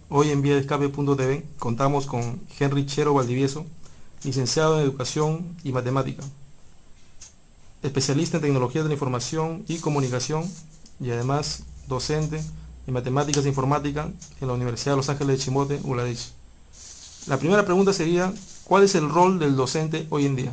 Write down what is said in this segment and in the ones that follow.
Hoy en Vía de Escape.tv contamos con Henry Chero Valdivieso, licenciado en Educación y Matemática, especialista en Tecnologías de la Información y Comunicación y además docente en Matemáticas e Informática en la Universidad de Los Ángeles de Chimbote, ULADICH. La primera pregunta sería, ¿cuál es el rol del docente hoy en día?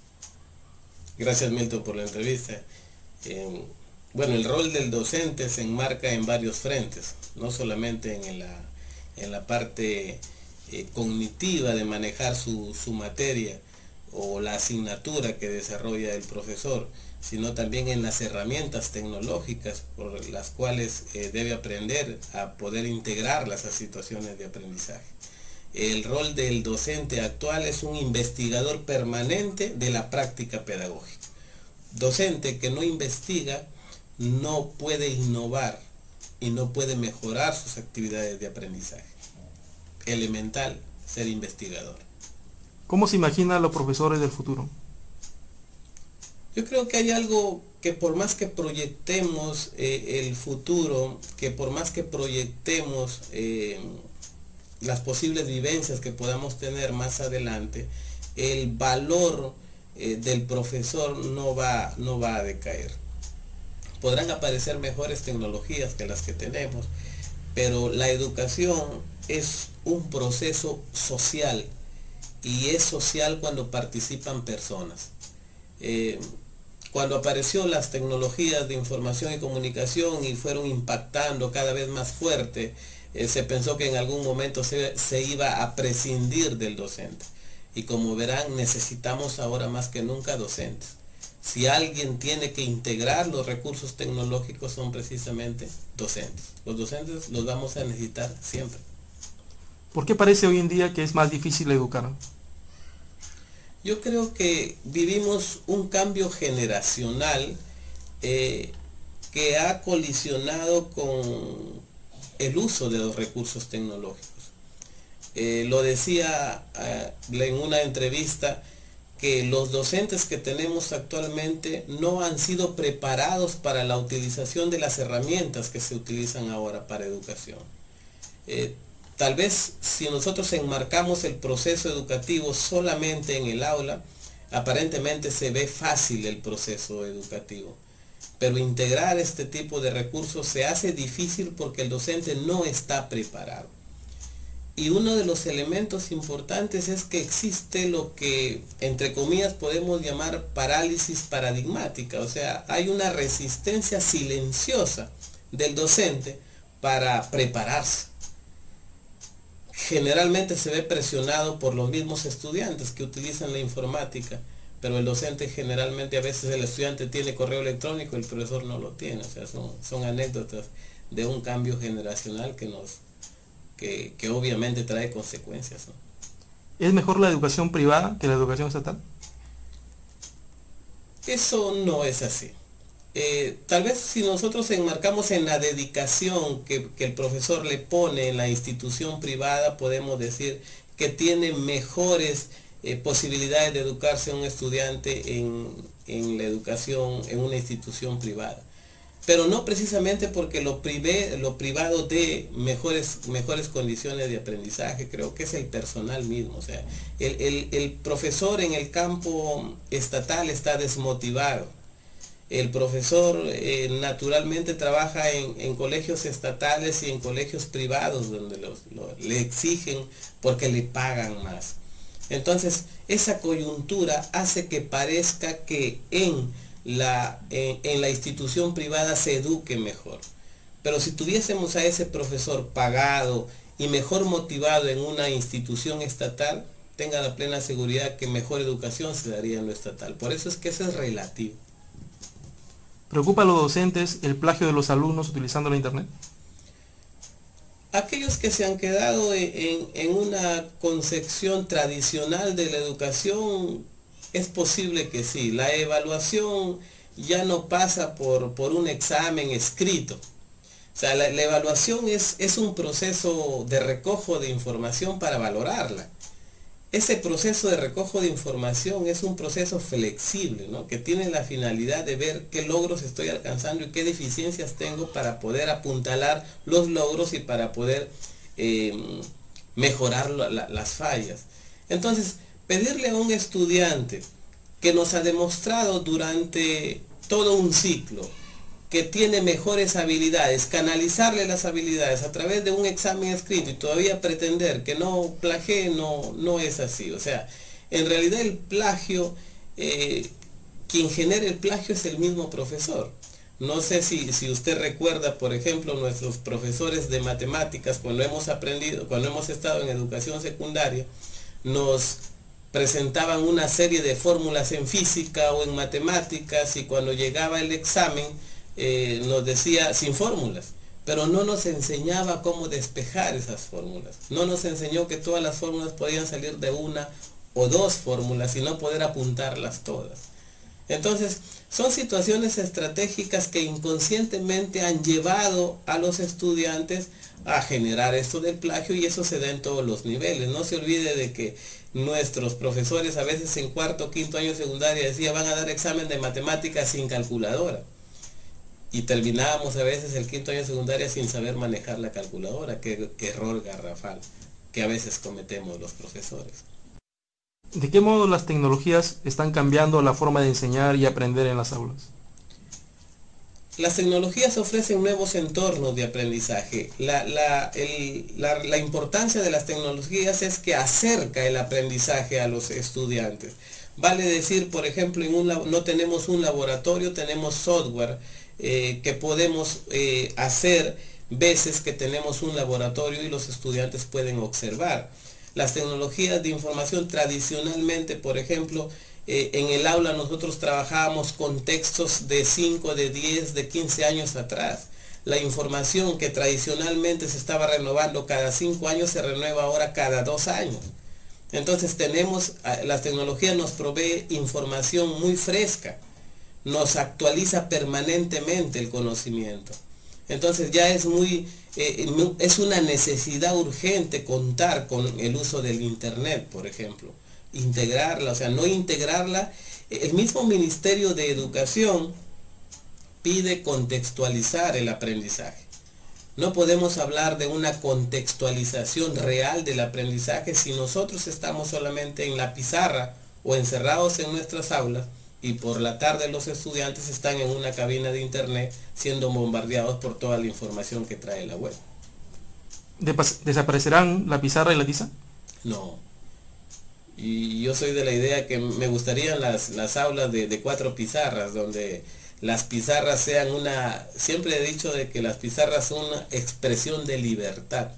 Gracias, Milton, por la entrevista. Eh, bueno, el rol del docente se enmarca en varios frentes, no solamente en la parte cognitiva de manejar su materia o la asignatura que desarrolla el profesor, sino también en las herramientas tecnológicas por las cuales debe aprender a poder integrarlas a situaciones de aprendizaje. El rol del docente actual es un investigador permanente de la práctica pedagógica. Docente que no investiga no puede innovar y no puede mejorar sus actividades de aprendizaje. Elemental ser investigador. ¿Cómo se imagina a los profesores del futuro? Yo creo que hay algo que por más que proyectemos el futuro, que por más que proyectemos las posibles vivencias que podamos tener más adelante, el valor del profesor no va a decaer. Podrán aparecer mejores tecnologías que las que tenemos, pero la educación es un proceso social y es social cuando participan personas. Eh, Cuando apareció las tecnologías de información y comunicación y fueron impactando cada vez más fuerte, se pensó que en algún momento se iba a prescindir del docente. Y como verán, necesitamos ahora más que nunca docentes. Si alguien tiene que integrar los recursos tecnológicos son precisamente docentes. Los docentes los vamos a necesitar siempre. ¿Por qué parece hoy en día que es más difícil educar? Yo creo que vivimos un cambio generacional eh, que ha colisionado con el uso de los recursos tecnológicos. Lo decía en una entrevista que los docentes que tenemos actualmente no han sido preparados para la utilización de las herramientas que se utilizan ahora para educación. Eh, Tal vez si nosotros enmarcamos el proceso educativo solamente en el aula, aparentemente se ve fácil el proceso educativo. Pero integrar este tipo de recursos se hace difícil porque el docente no está preparado. Y uno de los elementos importantes es que existe lo que, entre comillas, podemos llamar parálisis paradigmática. O sea, hay una resistencia silenciosa del docente para prepararse. Generalmente se ve presionado por los mismos estudiantes que utilizan la informática, pero el docente generalmente, a veces el estudiante tiene correo electrónico, el profesor no lo tiene. O sea, son anécdotas de un cambio generacional que obviamente trae consecuencias, ¿no? ¿Es mejor la educación privada que la educación estatal? Eso no es así. Tal vez si nosotros enmarcamos en la dedicación que el profesor le pone en la institución privada, podemos decir que tiene mejores posibilidades de educarse un estudiante en la educación en una institución privada. Pero no precisamente porque lo privado dé mejores condiciones de aprendizaje. Creo que es el personal mismo. O sea, el profesor en el campo estatal está desmotivado. El profesor naturalmente trabaja en colegios estatales y en colegios privados donde le exigen porque le pagan más. Entonces, esa coyuntura hace que parezca que en la institución privada se eduque mejor. Pero si tuviésemos a ese profesor pagado y mejor motivado en una institución estatal, tenga la plena seguridad que mejor educación se daría en lo estatal. Por eso es que eso es relativo. ¿Preocupa a los docentes el plagio de los alumnos utilizando la Internet? Aquellos que se han quedado en una concepción tradicional de la educación, es posible que sí. La evaluación ya no pasa por un examen escrito. O sea, la evaluación es un proceso de recojo de información para valorarla. Ese proceso de recojo de información es un proceso flexible, ¿no? Que tiene la finalidad de ver qué logros estoy alcanzando y qué deficiencias tengo para poder apuntalar los logros y para poder mejorar las fallas. Entonces, pedirle a un estudiante que nos ha demostrado durante todo un ciclo que tiene mejores habilidades, canalizarle las habilidades a través de un examen escrito y todavía pretender que no plagie, no es así. O sea, en realidad el plagio, quien genera el plagio es el mismo profesor. No sé si usted recuerda, por ejemplo, nuestros profesores de matemáticas, cuando hemos estado en educación secundaria, nos presentaban una serie de fórmulas en física o en matemáticas, y cuando llegaba el examen nos decía sin fórmulas, pero no nos enseñaba cómo despejar esas fórmulas. No nos enseñó que todas las fórmulas podían salir de una o dos fórmulas y no poder apuntarlas todas. Entonces, son situaciones estratégicas que inconscientemente han llevado a los estudiantes a generar esto del plagio, y eso se da en todos los niveles. No se olvide de que nuestros profesores a veces en cuarto o quinto año de secundaria decían van a dar examen de matemáticas sin calculadora. Y terminábamos a veces el quinto año de secundaria sin saber manejar la calculadora. Qué error garrafal que a veces cometemos los profesores. ¿De qué modo las tecnologías están cambiando la forma de enseñar y aprender en las aulas? Las tecnologías ofrecen nuevos entornos de aprendizaje. La importancia de las tecnologías es que acerca el aprendizaje a los estudiantes. Vale decir, por ejemplo, no tenemos un laboratorio, tenemos software que podemos hacer veces que tenemos un laboratorio y los estudiantes pueden observar. Las tecnologías de información tradicionalmente, por ejemplo, en el aula nosotros trabajábamos con textos de 5, de 10, de 15 años atrás. La información que tradicionalmente se estaba renovando cada 5 años se renueva ahora cada 2 años. Entonces las tecnologías nos provee información muy fresca, nos actualiza permanentemente el conocimiento. Entonces ya es una necesidad urgente contar con el uso del internet, por ejemplo. Integrarla, o sea, no integrarla. El mismo Ministerio de Educación pide contextualizar el aprendizaje. No podemos hablar de una contextualización real del aprendizaje si nosotros estamos solamente en la pizarra o encerrados en nuestras aulas, y por la tarde los estudiantes están en una cabina de internet siendo bombardeados por toda la información que trae la web. ¿Desaparecerán la pizarra y la tiza? No. Y yo soy de la idea que me gustarían las aulas de 4 pizarras, donde las pizarras sean siempre he dicho de que las pizarras son una expresión de libertad.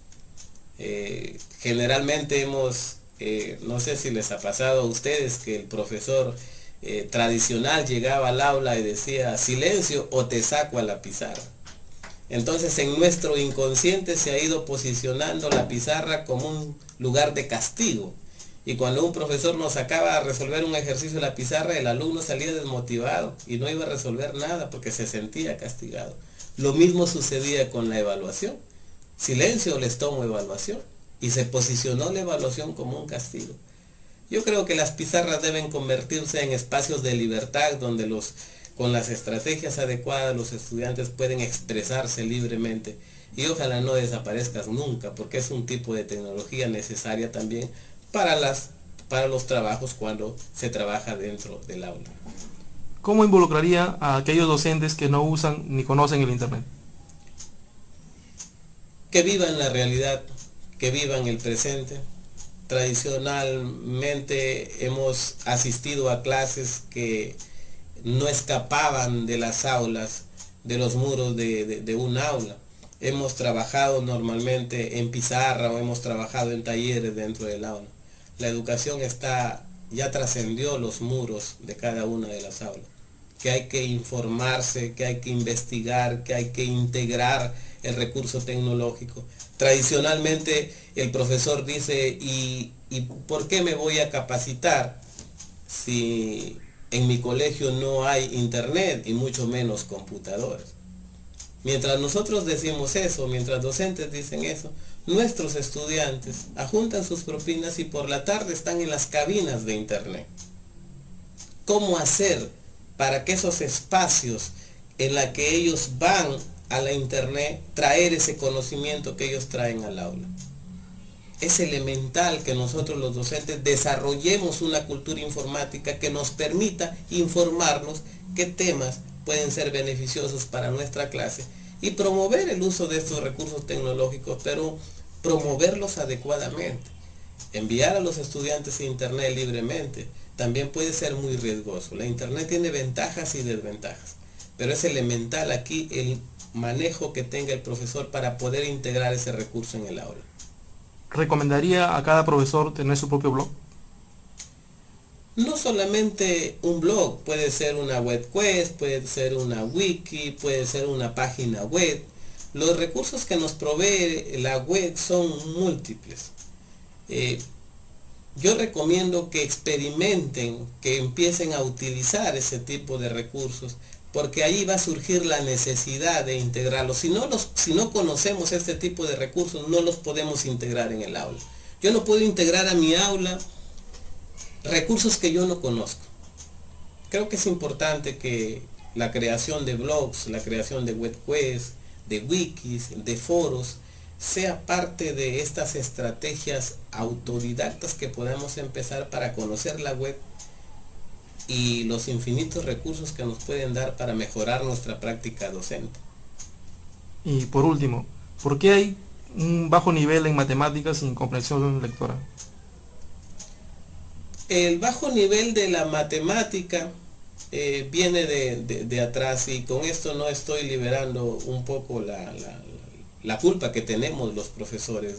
Generalmente no sé si les ha pasado a ustedes que el profesor tradicional llegaba al aula y decía silencio o te saco a la pizarra. Entonces en nuestro inconsciente se ha ido posicionando la pizarra como un lugar de castigo. Y cuando un profesor nos sacaba a resolver un ejercicio en la pizarra, el alumno salía desmotivado y no iba a resolver nada porque se sentía castigado. Lo mismo sucedía con la evaluación. Silencio, les tomo evaluación. Y se posicionó la evaluación como un castigo. Yo creo que las pizarras deben convertirse en espacios de libertad donde con las estrategias adecuadas los estudiantes pueden expresarse libremente. Y ojalá no desaparezcan nunca, porque es un tipo de tecnología necesaria también para los trabajos cuando se trabaja dentro del aula. ¿Cómo involucraría a aquellos docentes que no usan ni conocen el internet? Que vivan la realidad, que vivan el presente. Tradicionalmente hemos asistido a clases que no escapaban de las aulas, de los muros de un aula. Hemos trabajado normalmente en pizarra o hemos trabajado en talleres dentro del aula. La educación ya trascendió los muros de cada una de las aulas. Que hay que informarse, que hay que investigar, que hay que integrar el recurso tecnológico. Tradicionalmente el profesor dice, ¿y por qué me voy a capacitar si en mi colegio no hay internet y mucho menos computadores? Mientras nosotros decimos eso, mientras docentes dicen eso, nuestros estudiantes ajuntan sus propinas y por la tarde están en las cabinas de internet. ¿Cómo hacer para que esos espacios en la que ellos van a la internet, traer ese conocimiento que ellos traen al aula. Es elemental que nosotros los docentes desarrollemos una cultura informática que nos permita informarnos qué temas pueden ser beneficiosos para nuestra clase y promover el uso de estos recursos tecnológicos, pero promoverlos adecuadamente. Enviar a los estudiantes a internet libremente también puede ser muy riesgoso. La internet tiene ventajas y desventajas, pero es elemental aquí el manejo que tenga el profesor para poder integrar ese recurso en el aula. ¿Recomendaría a cada profesor tener su propio blog? No solamente un blog, puede ser una web quest, puede ser una wiki, puede ser una página web. Los recursos que nos provee la web son múltiples. Yo recomiendo que experimenten, que empiecen a utilizar ese tipo de recursos, porque ahí va a surgir la necesidad de integrarlos. Si no conocemos este tipo de recursos, no los podemos integrar en el aula. Yo no puedo integrar a mi aula recursos que yo no conozco. Creo que es importante que la creación de blogs, la creación de webquests, de wikis, de foros, sea parte de estas estrategias autodidactas que podamos empezar para conocer la web y los infinitos recursos que nos pueden dar para mejorar nuestra práctica docente. Y por último, ¿por qué hay un bajo nivel en matemáticas sin comprensión lectora? El bajo nivel de la matemática viene de atrás, y con esto no estoy liberando un poco la culpa que tenemos los profesores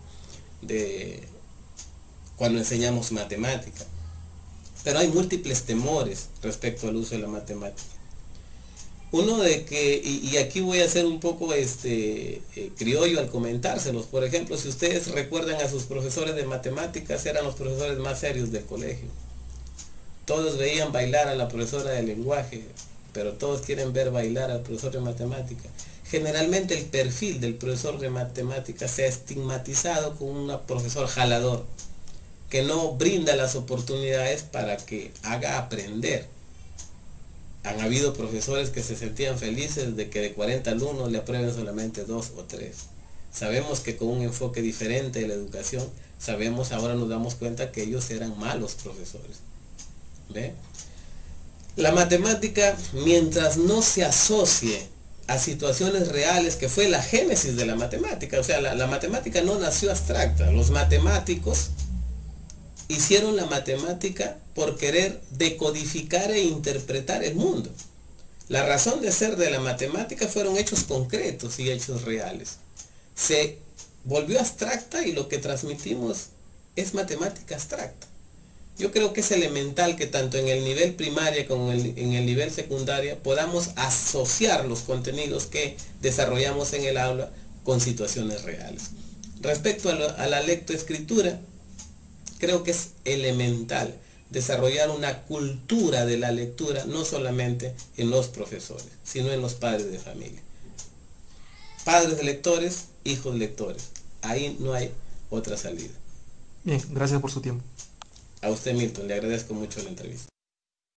de cuando enseñamos matemática. Pero hay múltiples temores respecto al uso de la matemática. Uno de que, y aquí voy a ser un poco criollo al comentárselos. Por ejemplo, si ustedes recuerdan a sus profesores de matemáticas, eran los profesores más serios del colegio. Todos veían bailar a la profesora de lenguaje, pero todos quieren ver bailar al profesor de matemática. Generalmente el perfil del profesor de matemáticas se ha estigmatizado como un profesor jalador, que no brinda las oportunidades para que haga aprender. Han habido profesores que se sentían felices de que de 40 alumnos le aprueben solamente 2 o 3. Sabemos que con un enfoque diferente de la educación, ahora nos damos cuenta que ellos eran malos profesores. ¿Ve? La matemática, mientras no se asocie a situaciones reales, que fue la génesis de la matemática, o sea, la matemática no nació abstracta. Los matemáticos hicieron la matemática por querer decodificar e interpretar el mundo. La razón de ser de la matemática fueron hechos concretos y hechos reales. Se volvió abstracta y lo que transmitimos es matemática abstracta. Yo creo que es elemental que tanto en el nivel primaria como en el nivel secundaria podamos asociar los contenidos que desarrollamos en el aula con situaciones reales. Respecto a la lectoescritura, creo que es elemental desarrollar una cultura de la lectura, no solamente en los profesores, sino en los padres de familia. Padres lectores, hijos lectores. Ahí no hay otra salida. Bien, gracias por su tiempo. A usted, Milton, le agradezco mucho la entrevista.